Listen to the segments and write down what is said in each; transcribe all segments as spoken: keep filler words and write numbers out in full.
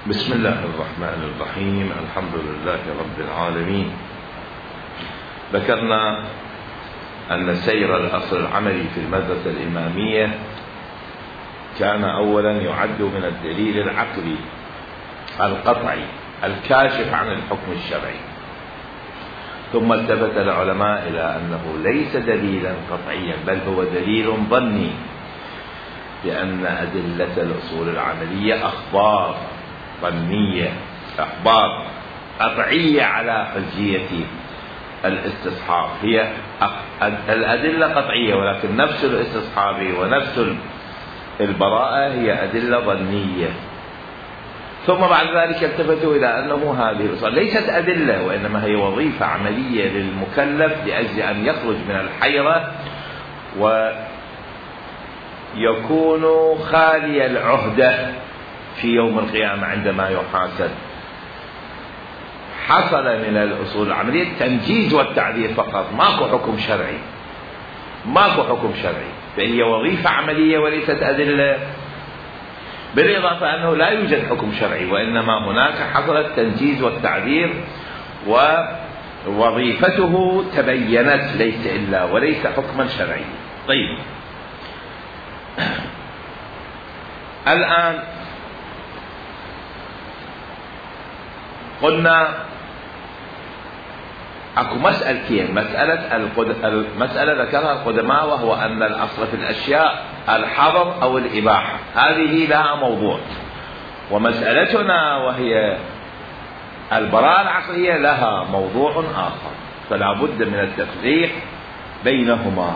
بسم الله الرحمن الرحيم. الحمد لله رب العالمين. ذكرنا أن سير الأصل العملي في المدرسة الإمامية كان أولا يعد من الدليل العقلي القطعي الكاشف عن الحكم الشرعي، ثم التفت العلماء إلى أنه ليس دليلا قطعيا بل هو دليل ظني، لأن أدلة الأصول العملية أخبار ظنية، أخبار قطعية على حجية الاستصحاب. هي الأدلة قطعية ولكن نفس الاستصحاب ونفس البراءة هي أدلة ظنية. ثم بعد ذلك التفتوا إلى أنه هذه الأصول ليست أدلة وإنما هي وظيفة عملية للمكلف لأجل أن يخرج من الحيرة ويكون خالي العهدة في يوم القيامة عندما يحاسب. حصل من الأصول العملية التنجيز والتعذير فقط، ماكو حكم شرعي، ماكو حكم شرعي، فهي وظيفة عملية وليست أدلة. بالإضافة أنه لا يوجد حكم شرعي وإنما هناك حصل التنجيز والتعذير ووظيفته تبينت ليس إلا وليس حكما شرعي. طيب الآن قلنا اكو مسألتين، مسألة المسألة ذكرها القدماء وهو أن الأصل في الأشياء الحظر أو الإباحة، هذه لها موضوع، ومسألتنا وهي البراءة العقلية لها موضوع آخر، فلا بد من التفريق بينهما،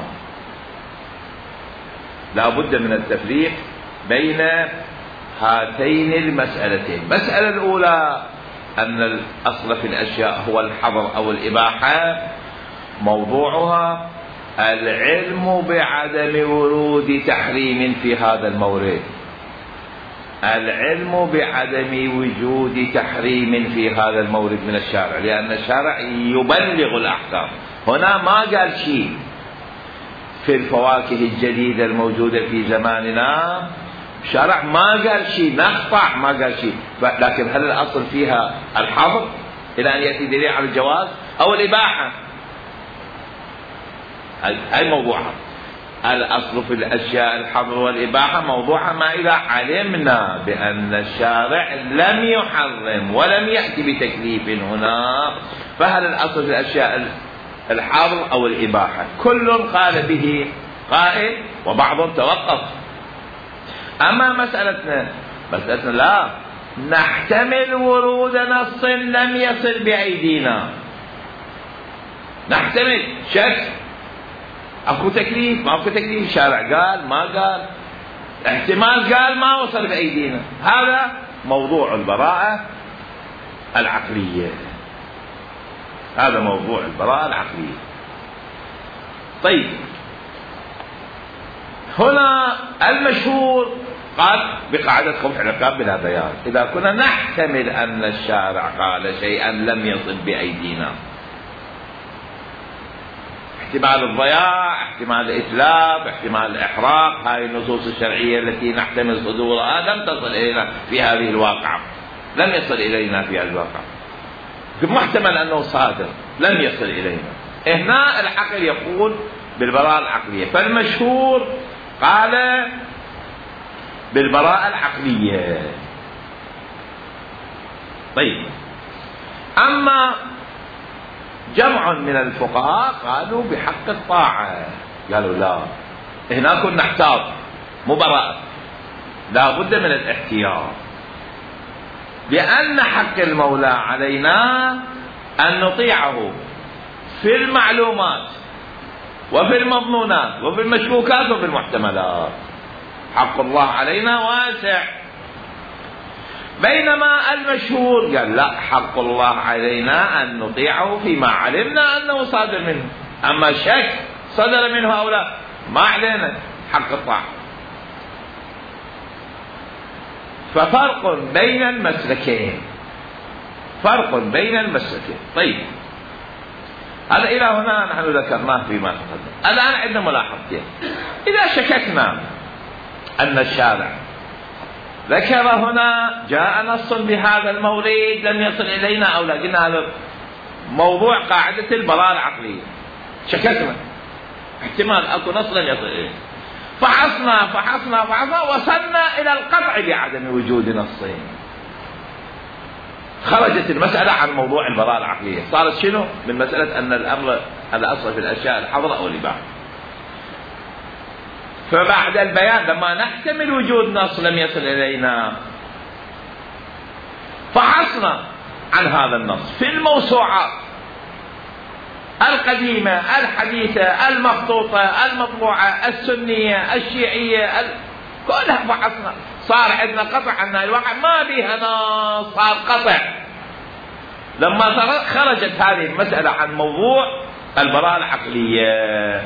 لا بد من التفريق بين هاتين المسألتين. المسألة الأولى أن الأصل في الأشياء هو الحظر أو الإباحة، موضوعها العلم بعدم ورود تحريم في هذا المورد، العلم بعدم وجود تحريم في هذا المورد من الشارع، لأن الشارع يبلغ الأحكام. هنا ما قال شيء في الفواكه الجديدة الموجودة في زماننا، الشارع ما قال شيء، نقطع ما قال شيء، لكن هل الأصل فيها الحظر إلى أن يأتي دليل على الجواز أو الإباحة؟ هاي موضوعها. الأصل في الأشياء الحظر والإباحة، موضوعها ما إذا علمنا بأن الشارع لم يحرم ولم يأتي بتكليف هنا، فهل الأصل في الأشياء الحظر أو الإباحة؟ كل قال به قائل وبعضهم توقف. أما مسألتنا مسألتنا لا نحتمل ورود نص لم يصل بأيدينا، نحتمل شك، أكو تكليف ما أكو تكليف، الشارع قال ما قال، احتمال قال ما وصل بأيدينا، هذا موضوع البراءة العقلية، هذا موضوع البراءة العقلية. طيب هنا المشهور قال بقاعدة خبث العقاب بلا بيان، إذا كنا نحتمل أن الشارع قال شيئا لم يصل بأيدينا، احتمال الضياع، احتمال الإتلاف، احتمال الإحراق، هذه النصوص الشرعية التي نحتمل صدورها لم تصل إلينا في هذه الواقعة، لم يصل إلينا في هذه الواقعة، محتمل أنه صادر لم يصل إلينا. هنا العقل يقول بالبراءة العقلية، فالمشهور قال بالبراءة العقلية. طيب أما جمع من الفقهاء قالوا بحق الطاعة، قالوا لا، هنا كنا نحتاط مو براءة، لا بد من الاحتياط، لأن حق المولى علينا أن نطيعه في المعلومات وفي المظنونات وفي المشكوكات وفي المحتملات. حق الله علينا واسع، بينما المشهور قال لا، حق الله علينا أن نطيعه فيما علمنا أنه صادر منه، أما شك صدر منه أو لا ما علينا حق الطاعة. ففرق بين المسلكين، فرق بين المسلكين. طيب هذا إلى هنا نحن ذكرناه فيما تقدم. الآن عندنا ملاحظتين. إذا شككنا أن الشارع ذكر هنا جاء نص بهذا المورد لم يصل إلينا أو لا. قلنا هذا موضوع قاعدة البراءة العقلية، شككنا احتمال أكو نص لم يصل إلينا، فحصنا فحصنا فحصنا وصلنا إلى القطع بعدم وجود نصين. خرجت المسألة عن موضوع البراءة العقلية، صارت شنو؟ من مسألة أن الأمر الأصل في الأشياء الحظر أو الإباحة. فبعد البيان لما نحتمل وجود نص لم يصل إلينا فحصنا عن هذا النص في الموسوعات القديمة الحديثة المخطوطة المطبوعة السنية الشيعية ال... كلها فحصنا، صار عندنا قطع أن الواقع ما بيها نص، صار قطع. لما خرجت هذه المسألة عن موضوع البراءة العقلية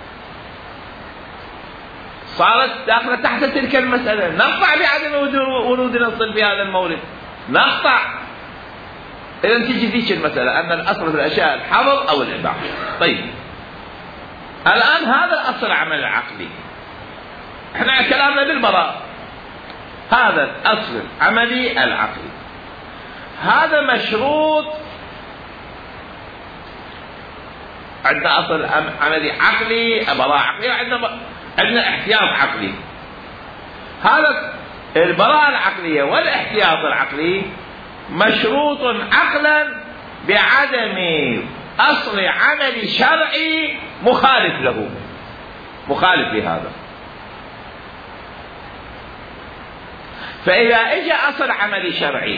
صارت داخلة تحت تلك المسألة، نقطع بعدم ورود نص في هذا المورد، نقطع. إذا تجي ذيك المسألة أن الأصل في الأشياء الحظر أو الإباحة. طيب الآن هذا الأصل العمل العقلي، احنا كلامنا بالبراءة، هذا الأصل العملي العقلي هذا مشروط. عندنا أصل عملي عقلي براءة عقلية، عندنا عندنا احتياط عقلي. هذا البراءة العقلية والاحتياط العقلي مشروط عقلا بعدم أصل عملي شرعي مخالف له، مخالف لهذا. فإذا اجى أصل عملي شرعي،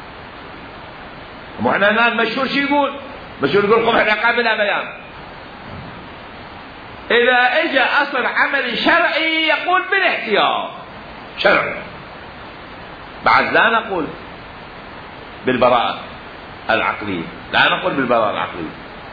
معنى المشهور شو يقول؟ مشهور يقول قبح العقاب بلا بيان. إذا اجى أصل عملي شرعي يقول بالاحتياط شرعي، بعد لا نقول بالبراءة العقلية، لا نقول بالبراءة العقلية.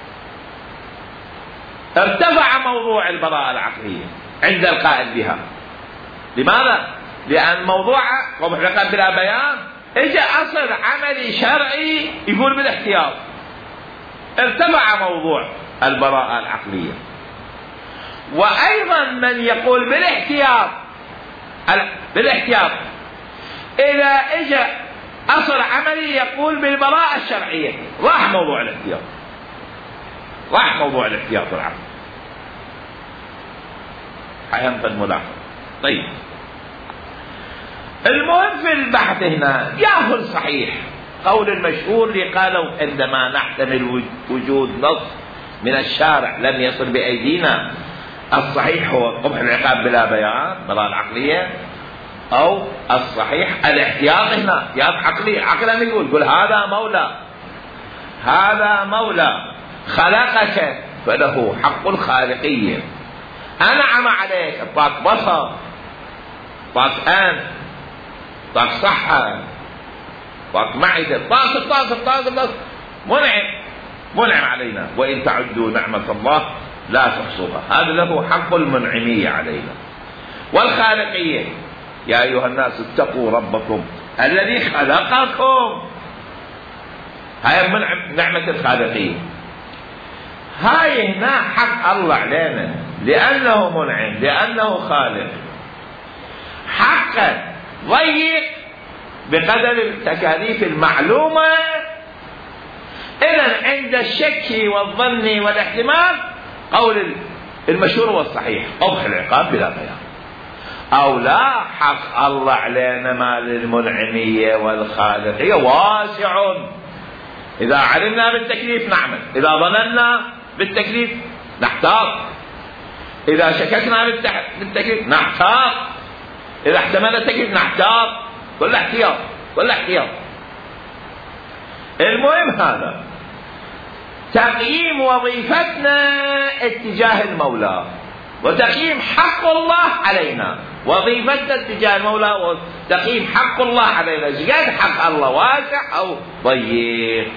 ارتفع موضوع البراءة العقلية عند القائل بها. لماذا؟ لأن موضوع قبح العقاب بلا بيان اجى أصل عملي شرعي يقول بالاحتياط، ارتفع موضوع البراءة العقلية. وأيضا من يقول بالاحتياط بالاحتياط إذا اجى أصل عملي يقول بالبراءة الشرعية، راح موضوع الاحتياط، راح موضوع الاحتياط العقلي. حينطق الملاحظة. طيب المهم في البحث هنا ياخذ صحيح قول المشهور اللي قالوا عندما نحتمل وجود نص من الشارع لم يصل بأيدينا، الصحيح هو قبح العقاب بلا بيان براءة العقلية، أو الصحيح الاحتياط. هنا احتياط عقلي، عقلا يقول قل هذا مولى، هذا مولى خلقك فله حق الخالقية، أنعم عليك، أعطاك بصر، أعطاك أنف، أعطاك صحة، أعطاك معدة، طاق الطاق الطاق الطاق منعم منعم علينا، وإن تعدوا نعمة الله لا تحصوها. هذا له حق المنعمية علينا. والخالقية يا أيها الناس اتقوا ربكم الذي خلقكم، هاي من نعمة الخالقية. هاي هنا حق الله علينا لأنه منعم، لأنه خالق. حقا ضيق بقدر التكاليف المعلومة. إذن عند الشك والظن والاحتمال قول المشهور والصحيح قبح العقاب بلا بيان، أو لا حق الله علينا مال المنعمية والخالقية واسع. إذا علمنا بالتكليف نعمل، إذا ظننا بالتكليف نحتاط، إذا شككنا بالتكليف نحتاط، إذا احتملنا التكليف نحتاط. كل احتياط كل احتياط. المهم هذا تقييم وظيفتنا اتجاه المولى، وتقييم حق الله علينا. وظيفتنا اتجاه المولى وتقييم حق الله علينا، قد حق الله واسع أو ضيق.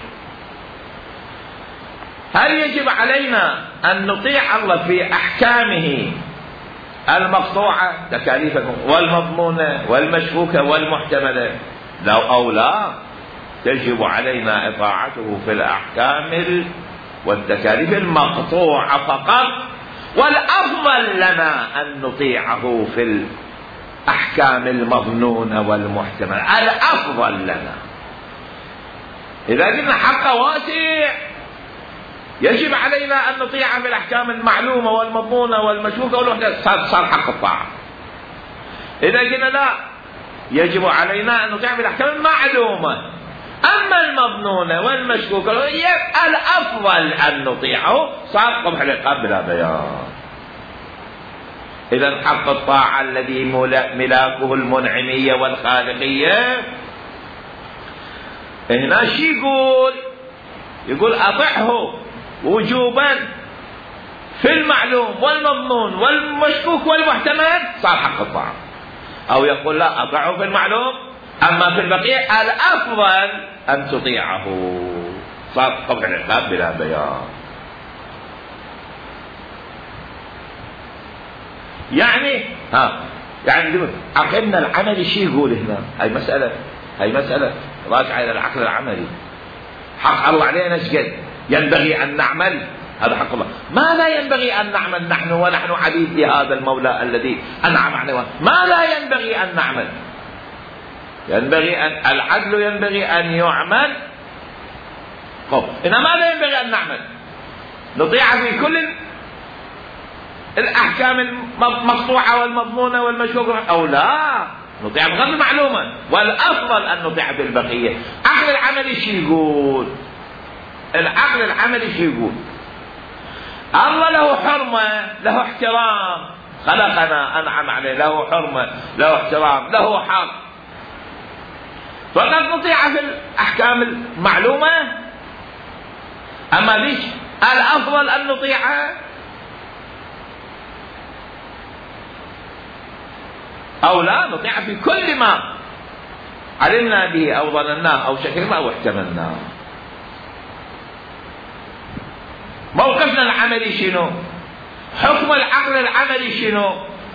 هل يجب علينا أن نطيع الله في أحكامه المقطوعة تكاليفه والمضمونة والمشكوكة والمحتملة؟ لو أو لا، تجب علينا إطاعته في الأحكام والتكاليف المقطوعة فقط، والأفضل لنا أن نطيعه في الأحكام المظنونة والمحتملة الأفضل لنا. إذا قلنا حق واسع يجب علينا أن نطيع في الأحكام المعلومة والمضمونة والمشكوكة والمحتملة، صار حق الطاعة. إذا قلنا لا، يجب علينا أن نطيع في الأحكام المعلومة، أما المظنونة والمشكوكة الأفضل أن نطيعه، صار قبح العقاب بلا بيان. إذا حق الطاعة الذي ملاكه المنعمية والخالقية، هنا شي يقول يقول أطعه وجوبا في المعلوم والمضمون والمشكوك والمحتمل، صار حق الطاعة. أو يقول لا، أطعه في المعلوم، أما في البقية الأفضل أن تطيعه، صار قبح العقاب بلا بيان. يعني ها يعني عقلنا العملي شي يقول هنا، هاي مسألة هاي مسألة راجعة إلى العقل العملي. حق الله علينا شقد ينبغي أن نعمل، هذا حق الله. ما لا ينبغي أن نعمل نحن ونحن عبيد لهذا المولى الذي أنعم علينا؟ ما لا ينبغي أن نعمل؟ ينبغي أن العدل ينبغي أن يعمل. إنما ماذا ينبغي أن نعمل؟ نطيع في كل الأحكام المقطوعة والمضمونة والمشكوكة، أو لا نطيع بغير المعلومة، والأفضل أن نطيع بالبقية. عقل العملي شو يقول؟ العقل العملي شو يقول؟ الله له حرمة، له احترام، خلقنا أنعم عليه، له حرمة، له احترام، له حق، فقد نطيع في الأحكام المعلومة. أما ليش الأفضل أن نطيعها؟ أو لا نطيع في كل ما علمنا به أو ظنناه أو شكلنا أو احتملناه. موقفنا العملي شنو؟ حكم العقل العملي شنو؟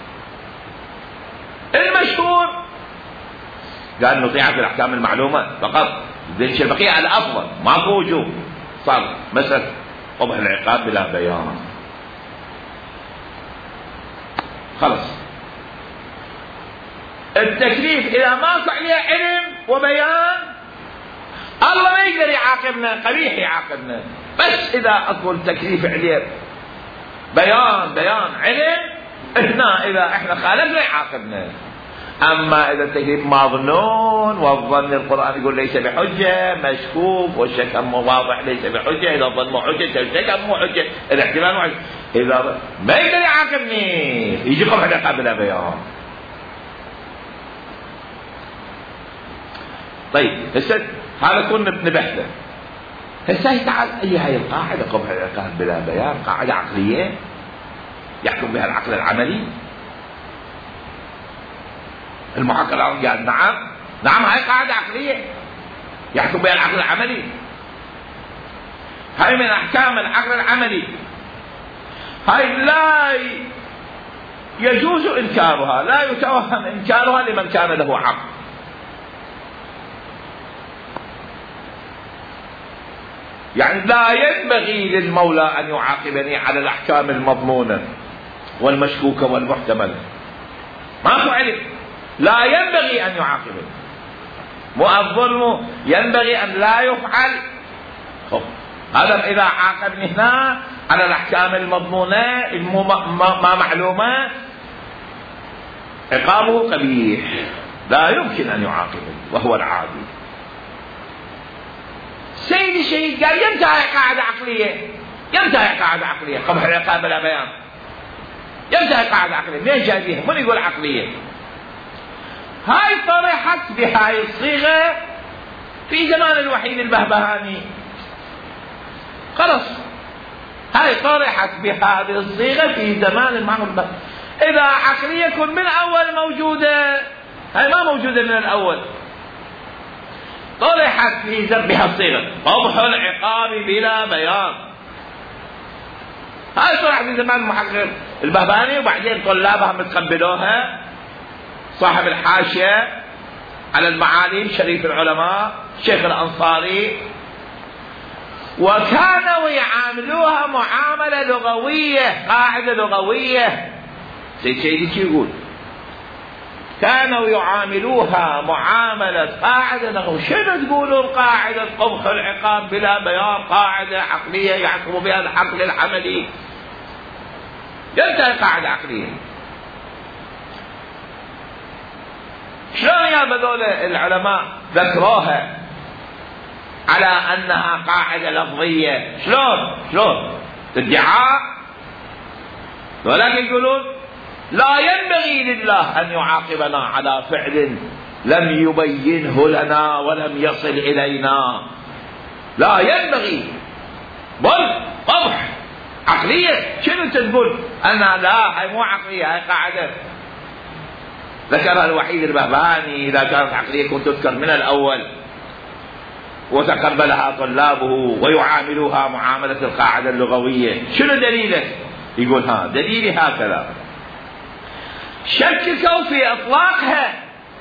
المشهور قال نطيع في الأحكام المعلومة فقط، ذلك البقية الأفضل، ماكو وجوب، صار مسألة قبح العقاب بلا بيان. خلص التكليف إذا ماكو عليه علم وبيان، الله ما يقدر يعاقبنا، قبيح يعاقبنا. بس إذا أكو التكليف عليه بيان بيان علم، هنا إذا إحنا خالفنا يعاقبنا. أما إذا التكليف مظنون، والظن القرآن يقول ليس بحجة، مشكوك، والشك مو واضح ليس بحجة، إذا الظن مو حجة الشك مو حجة، الاحتمال مو حجة، إذا ما يقدر يعاقبني، يجي قبح العقاب بلا بيان. طيب هسه هذا كنا بنبحثه. هسه تعال اي هاي القاعده قبح العقاب بلا بيان، قاعده عقليه يحكم بها العقل العملي. المعقل قال نعم نعم هاي قاعده عقليه يحكم بها العقل العملي. هاي من احكام العقل العملي، هاي لا يجوز انكارها، لا يتوهم انكارها لمن كان له عقل. يعني لا ينبغي للمولى أن يعاقبني على الأحكام المضمونة والمشكوكة والمحتملة، ماكو علم، لا ينبغي أن يعاقبني. الظلم ينبغي أن لا يفعل. هذا إذا عاقبني هنا على الأحكام المضمونة ما معلومة، عقابه قبيح، لا يمكن أن يعاقبني وهو العادي. سيد الشهيد قال ينتهي قاعدة عقلية، ينتهي قاعدة عقلية قبح العقاب بلا بيان، ينتهي قاعدة عقلية. منين جايبيها؟ من يقول عقلية؟ هاي طرحت بهاي الصيغة في زمان الوحيد البهبهاني، خلص هاي طرحت بهذه الصيغة في زمان المعقول البهبهاني. إذا عقلية كن من أول موجودة، هاي ما موجودة من الأول، طرحت في بها الصيغة قبح العقاب بلا بيان. هاي طرحت في زمان المحقق البهبهاني، وبعدين طلابها متقبلوها، صاحب الحاشية على المعالم شريف العلماء الشيخ الأنصاري، وكانوا يعاملوها معاملة لغوية، قاعدة لغوية. سيد سيدي شو يقول؟ كانوا يعاملوها معاملة قاعدة. شنو تقولون قاعدة قبح العقاب بلا بيان قاعدة عقلية يحكم بها العقل العملي؟ ينتهي قاعدة عقلية. شلون يا بذول العلماء ذكروها على أنها قاعدة لفظية؟ شلون شلون ادعاء. ولكن يقولون لا ينبغي لله أن يعاقبنا على فعل لم يبينه لنا ولم يصل إلينا. لا ينبغي، بل قبح عقلية. شنو تقول أنا لا هاي مو عقلية، هاي قاعدة ذكرها الوحيد البهبهاني. إذا كانت عقلية كنت تذكر من الأول وتقبلها طلابه ويعاملوها معاملة القاعدة اللغوية. شنو دليله؟ يقول ها دليلي هكذا. شككوا في إطلاقها،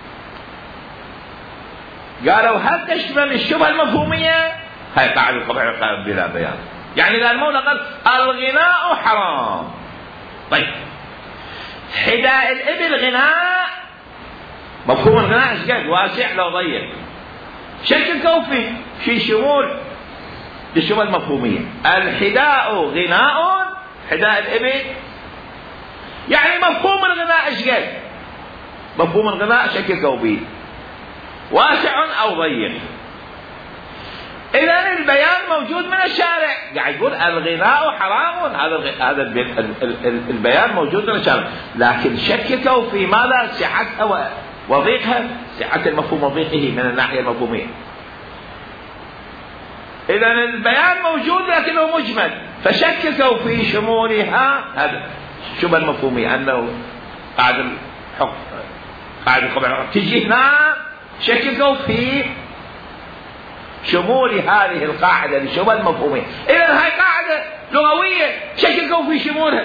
قالوا هل تشمل الشبهة المفهومية؟ هاي قاعدة قبح العقاب بلا بيان. يعني إذا المولى قال الغناء حرام، طيب حداء الإبل غناء، مفهوم الغناء ايش قد واسع لو ضيق. شككوا في في شمول للشبهة المفهومية. الحداء غناء، حداء الإبل يعني مفهوم الغناء ايش قد؟ مفهوم الغناء شككوا به واسع او ضيق. إذا البيان موجود من الشارع، قاعد يقول الغناء حرام، هذا هذا البيان موجود من الشارع، لكن شككوا في ماذا؟ صحة وضيقها، صحة المفهوم وضيقه من الناحية المفهومية. إذا البيان موجود لكنه مجمل، فشككوا في شمولها. هذا الشبهة المفهومية أنه قاعد الحكم قاعد القبع تجي هنا. شككوا في شمول هذه القاعدة للشبهة المفهومية. إذا هاي قاعدة لغوية، شككوا في شمولها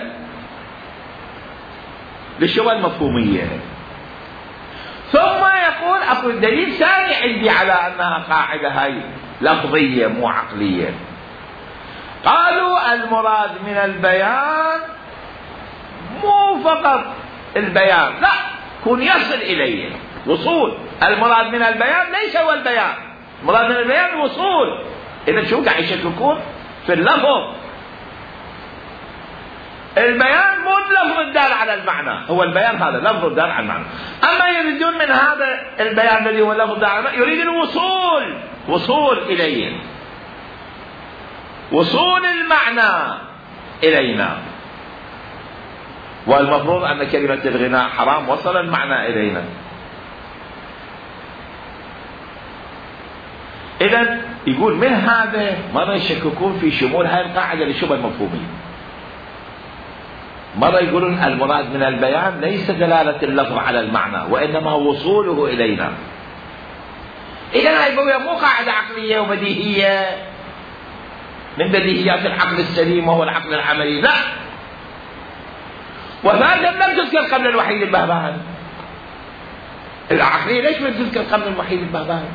للشبهة المفهومية. ثم يقول أكو دليل ثاني عندي على أنها قاعدة هاي لفظية مو عقلية. قالوا المراد من البيان مو فقط البيان، لا كن يصل إليه وصول. المراد من البيان ليس هو البيان، المراد من البيان وصول. إذا شو قاعد يشككون في اللفظ؟ البيان مو اللفظ الدال على المعنى، هو البيان هذا لفظ الدال على المعنى. أما يريدون من هذا البيان الذي هو لفظ الدال على المعنى يريد الوصول، وصول إليه، وصول المعنى إلينا. والمفروض أن كلمة الغناء حرام وصل المعنى إلينا. إذن يقول من هذا مرة يشككون في شمول هذه القاعدة للشبهة المفهومية. مرة يقولون المراد من البيان ليس دلالة اللفظ على المعنى وإنما وصوله إلينا. إذن هاي مو قاعدة عقلية وبديهية من بديهيات العقل السليم وهو العقل العملي، لا. وهذا لم تذكر قبل الوحيد البهبهاني. العقلية ليش ما تذكر قبل الوحيد البهبهاني؟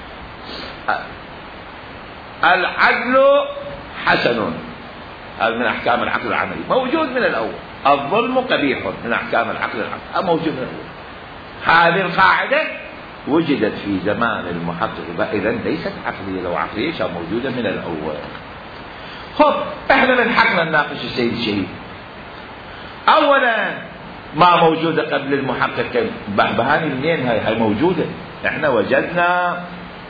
العدل حسن، هذا من أحكام العقل العملي، موجود من الأول. الظلم قبيح من أحكام العقل العملي، موجود من الأول. هذه القاعدة وجدت في زمان المحقق، إذا ليست عقلية. لو عقلية كانت موجودة من الأول. خب احنا من حقنا نناقش السيد الشهيد. أولا ما موجودة قبل المحقق البهبهاني، منين هاي؟ هاي موجودة. احنا وجدنا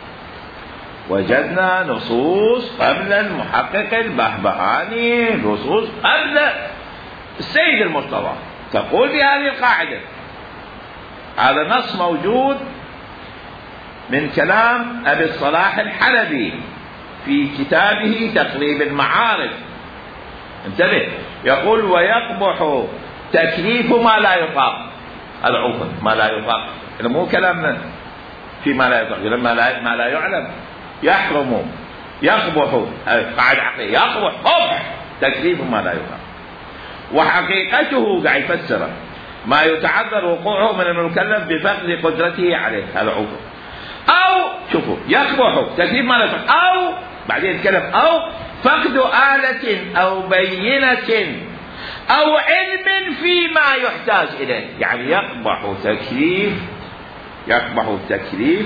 وجدنا نصوص قبل المحقق البهبهاني، نصوص قبل السيد المرتضى تقول بهذه القاعدة. هذا نص موجود من كلام أبي الصلاح الحلبي في كتابه تقريب المعارف. انتبه، يقول ويقبح تكليف ما لا يطاق. هذا عوفا ما لا يطاق، هذا مو كلامنا في ما لا يطاق، لما لا ما لا يعلم يحرم يقبح. قاعدة عقلية، يقبح قبح تكليف ما لا يطاق. وحقيقته قاعد يفسره ما يتعذر وقوعه من المكلف بفقد قدرته عليه. هذا عوفا. أو شوفوا يقبح تكليف ما لا يطاق، أو بعدين يتكلم أو فقد آلة أو بينة أو علم فيما يحتاج إليه. يعني يقبح تكليف يقبح تكليف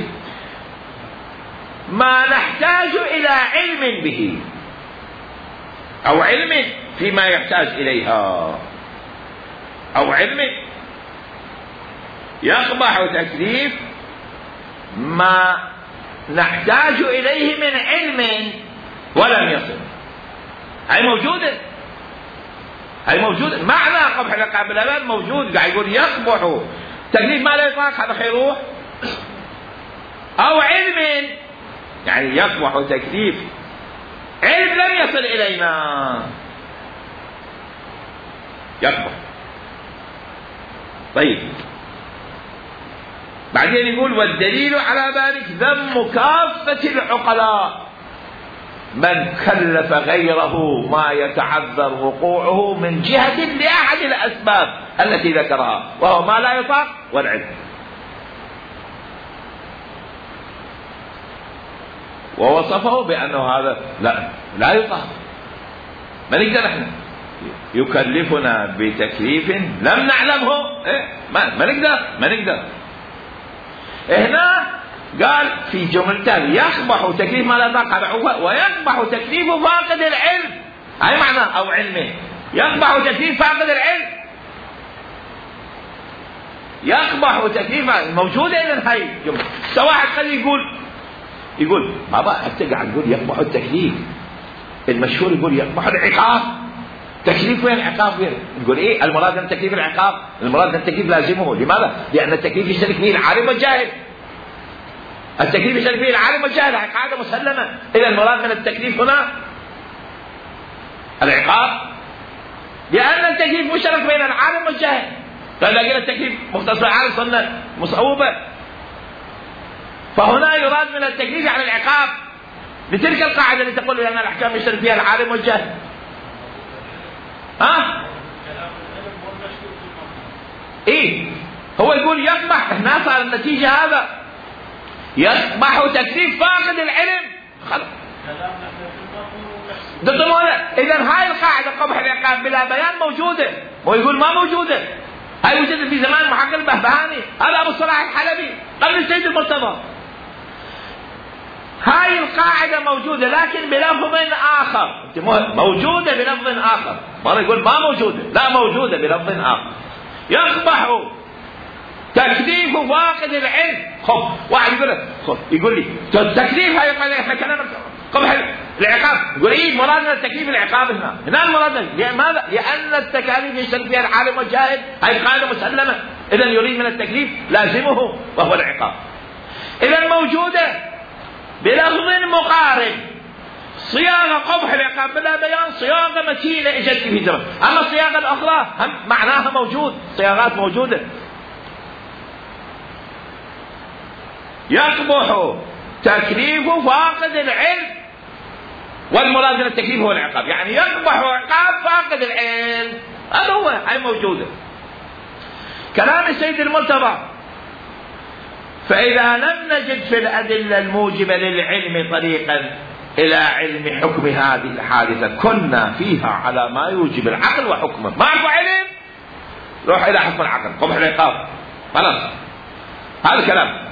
ما نحتاج إلى علم به، أو علم فيما يحتاج إليها، أو علم يقبح تكليف ما نحتاج إليه من علم ولم يصل. هاي موجودة، هاي موجودة. معنى قبح العقاب بالأبد موجود. قاعد يقول يقبح تكليف ما لا يطاق، هذا خيروح. أو علم، يعني يقبح تكليف علم لم يصل إلينا، يقبح. طيب بعدين يقول والدليل على ذلك ذم كافة العقلاء من كلف غيره ما يتعذر وقوعه من جهة لأحد الأسباب التي ذكرها، وهو ما لا يطاق والعلم. ووصفه بأنه هذا لا لا يطاق. ما نقدر احنا يكلفنا بتكليف لم نعلمه، إيه؟ ما, ما نقدر ما نقدر هنا قال في جملتين يقبح تكليف ما لا يطاق هذا عقوبة، ويقبح تكليف فاقد العلم. هاي معنى أو علمه. يقبح تكليف فاقد العلم، يقبح تكليف موجودة. إذن هاي جملة. سواحد قد يقول يقول ما بقى حتى قاعد يقول يقبح التكليف، المشهور يقول يقبح العقاب. تكليف وين عقاب وين؟ نقول ايه المراد من تكليف العقاب؟ المراد من التكليف لازمه. لماذا؟ لأن التكليف يشترك فيه العالم والجاهل. التكليف يشترك فيه العالم والجاهل، هي قاعدة مسلمة. إذا المراد من التكليف هنا العقاب، لأن التكليف مشترك بين العالم والجاهل. فإذا قلنا التكليف مختص بالعالم صرنا مصعوبة، فهنا يراد من التكليف على العقاب لتلك القاعدة اللي تقول بأن الأحكام يشترك فيها العالم والجاهل. ها؟ إيه؟ هو يقول يقبح، هنا صار النتيجة هذا يقبح تكليف فاقد العلم. خلاص. إذا هاي القاعدة قبح العقاب بلا بيان موجودة، ويقول ما موجودة. هاي وجدت في زمان محقق البهبهاني، هذا أبو الصلاح الحلبي قبل السيد المرتضى. هاي القاعدة موجودة لكن بلفظ آخر. موجودة بلفظ آخر. مرة يقول ما موجودة، لا موجودة بلفظ آخر. يقبح تكليف فاقد العلم. خب واحد يقول خب يقول لي التكليف هاي كلامك قبح العقاب. يقول ايه مراد من التكليف العقاب هنا؟ هنا المراد. لماذا؟ لأن التكاليف يشترك فيها العالم والجاهل، هاي قاعدة مسلمة. إذا يريد من التكليف لازمه وهو العقاب. إذا موجودة بلفظ مقارب. صياغة قبح العقاب بلا بيان صياغة متينة اجت في زمن، أما الصياغة الأخرى هم معناها موجود، صياغات موجودة. يقبح تكليف فاقد العلم، والمراد من التكليف هو العقاب. يعني يقبح عقاب فاقد العلم، هذا هو، هاي موجودة. كلام السيد المرتضى فإذا لم نجد في الأدلة الموجبة للعلم طريقا إلى علم حكم هذه الحادثة كنا فيها على ما يوجب العقل وحكمه. ما أعرف علم روح إلى حكم العقل قبح العقاب، خلاص هذا الكلام.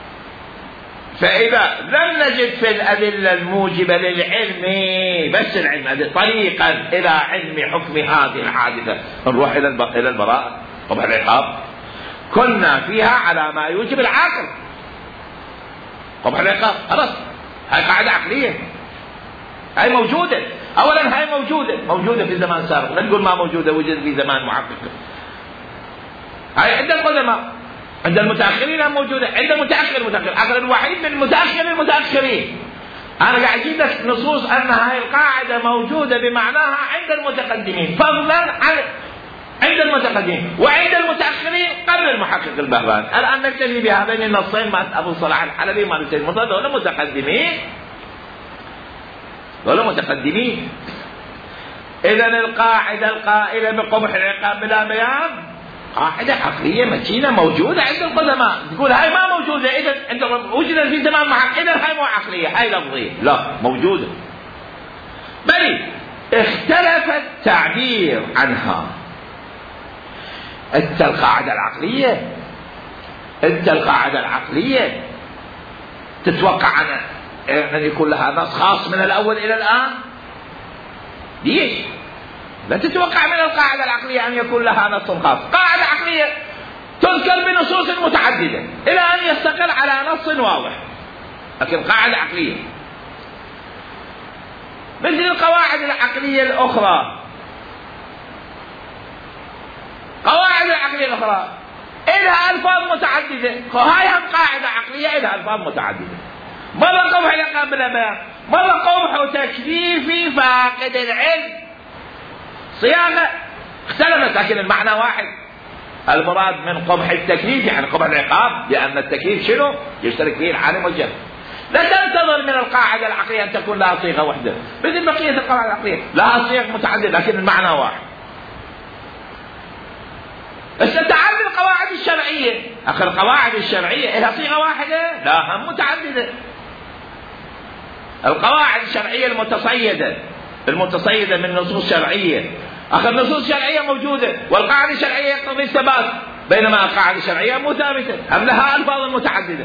فإذا لم نجد في الأدلة الموجبة للعلم بس العلم طريقا إلى علم حكم هذه الحادثة نروح إلى البراءة قبح العقاب كنا فيها على ما يوجب العقل قبح العقاب. خلاص هاي قاعدة عقلية، هاي موجودة. أولا هاي موجودة موجودة في زمان سابق، لا نقول ما موجودة، وجد في زمان محقق. هاي عند القدماء، عند المتأخرين موجودة، عند المتأخر المتأخر عقل الوحيد من المتأخر المتأخرين. أنا قاعد أجيب لك نصوص أن هاي القاعدة موجودة بمعناها عند المتقدمين فضلا عن عند المتقدمين، وعند المتأخرين قبل المحقق البهبهاني. الآن نكتفي بهذين النصين مع أبو صلاح الحلبي مع السيد المرتضى، ولا متقدمين ولا متقدمين. إذا القاعدة القائلة بقبح العقاب بلا بيان قاعدة عقلية متينة موجودة عند القدماء. تقول هاي ما موجودة إذا عند وجدت في زمان محقق، إذا هاي مو عقلية، هاي لفظية. لا موجودة. بل اختلف التعبير عنها. انت القاعدة العقلية انت القاعدة العقلية تتوقع ان يكون لها نص خاص من الاول الى الان؟ ليش؟ لا تتوقع من القاعدة العقلية ان يكون لها نص خاص. قاعدة عقلية تذكر بنصوص متعددة الى ان يستقر على نص واضح، لكن قاعدة عقلية مثل القواعد العقلية الاخرى. قواعد العقلية الاخرى إلها ألفاظ متعددة، وهاي هم قاعدة عقلية إلها ألفاظ متعددة. مرة قبح لقب بيان، مرة قبح تكليفي فاقد العلم، صياغة اختلفت لكن المعنى واحد. المراد من قبح التكليف يعني قبح العقاب، لأن التكليف شنو؟ يشترك فيه العالم والجهل. لا تنتظر من القاعدة العقلية أن تكون لها صيغة واحدة، مثل بقية القواعد العقلية لها صيغ متعددة لكن المعنى واحد. بس تعال القواعد الشرعية، أخي القواعد الشرعية لها صيغة واحدة؟ لا، هم متعددة. القواعد الشرعية المتصيدة المتصيدة من نصوص شرعية، أخي النصوص الشرعية موجودة والقاعدة الشرعية يقتضي الثبات، بينما القاعدة الشرعية مو ثابتة، هم لها ألفاظ متعددة.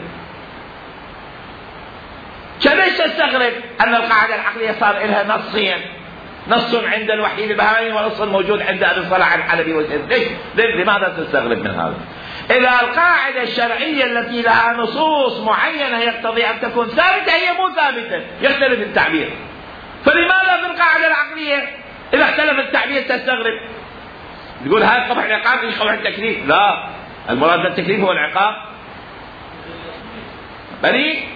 ليش تستغرب أن القاعدة العقلية صار لها نصين؟ نص عند الوحيد البهائي ونص موجود عند أبي الصلاح الحلبي والسيد. ليش؟ لماذا تستغرب من هذا؟ إذا القاعدة الشرعية التي لها نصوص معينة يقتضي أن تكون ثابتة هي مو ثابتة، يختلف التعبير. فلماذا في القاعدة العقلية إذا اختلف التعبير تستغرب؟ تقول هذا قبح العقاب ايش قبح التكليف؟ لا، المراد بالتكليف هو العقاب. بريء؟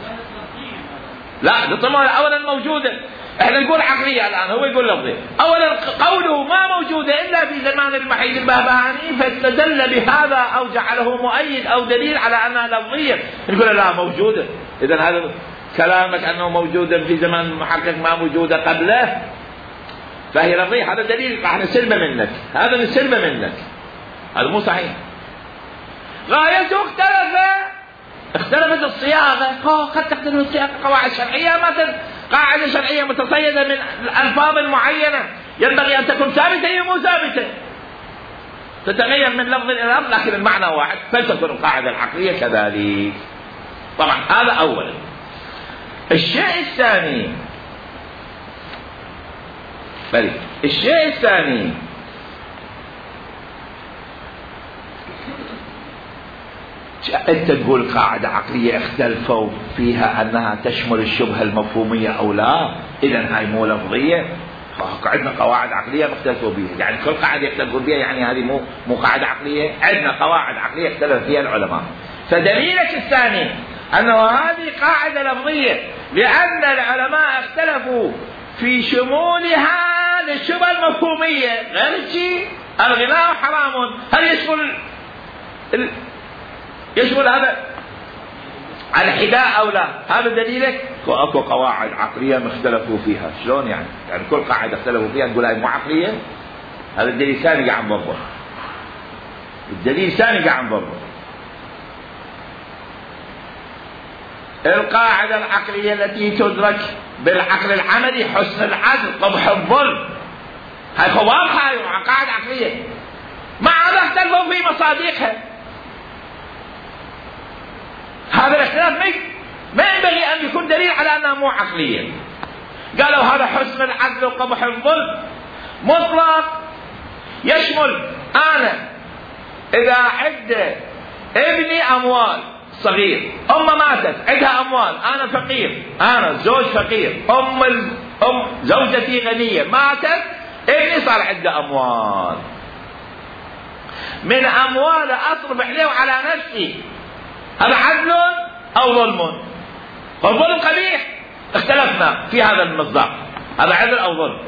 لا، الضمان أولا موجودة، احنا نقول عقلية الآن، هو يقول لفظية. أولا قوله ما موجودة إلا في زمان الوحيد البهبهاني فاستدل بهذا أو جعله مؤيد أو دليل على أنها لفظية. نقول لا موجودة، إذا هذا كلامك أنه موجودة في زمان المحقق ما موجودة قبله فهي لفظية، هذا دليل راح نسلبه منك، هذا نسلبه منك، هذا مو صحيح. غايته اختلف اختلفت الصياغة، قد تختلف الصياغة. قواعد شرعية مثلا قاعدة شرعية متصيدة من الألفاظ معينة ينبغي أن تكون ثابتة، هي مو ثابتة، تتغير من لفظ إلى لفظ لكن المعنى واحد، فلتكن القاعدة العقلية كذلك. طبعا هذا أولا. الشيء الثاني بل الشيء الثاني أنت تقول قاعدة عقلية اختلفوا فيها أنها تشمل الشبهة المفهومية أو لا، إذن هاي مو لفظية. عندنا قواعد عقلية مختلفوا بها، يعني كل قاعدة يختلفوا بها يعني هذه مو مو قاعدة عقلية. عندنا قواعد عقلية اختلف فيها العلماء. فدليلك الثاني أنه هذه قاعدة لفظية لأن العلماء اختلفوا في شمولها للشبهة المفهومية. غير شيء الغناء حرام، هل يشمل ال... يشمل هذا الحذاء أو لا؟ هذا دليلك. وأكو قواعد عقلية مختلفوا فيها. شلون يعني؟ يعني كل قاعدة اختلفوا فيها نقول هاي مو عقلية؟ هذا الدليل ثاني قاعد نضربه، الدليل ثاني قاعد نضربه. القاعدة العقلية التي تدرك بالعقل العملي حسن العدل قبح الظلم، هاي واضحة، هاي قاعدة عقلية، مع هذا اختلفوا في مصادقها. هذا الاختلاف ما ينبغي أن يكون دليل على أنها مو عقلية. قالوا هذا حسن العدل وقبح الظلم مطلق، يشمل أنا إذا عد ابني أموال صغير، أم ماتت عندها أموال، أنا فقير، أنا زوج فقير، أم أم زوجتي غنية ماتت، ابني صار عنده أموال، من أموال أصرف عليه وعلى نفسي، هذا عدل أو ظلم؟ فالظلم قبيح، اختلفنا في هذا المصداق، هذا عدل أو ظلم؟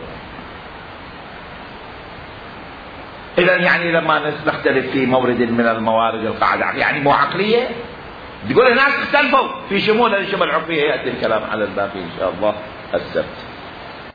إذا يعني لما نختلف في مورد من الموارد القاعدة يعني مو عقلية؟ تقول الناس اختلفوا في شمولها للشبه العقلية. يأتي الكلام على الباقي إن شاء الله السبت.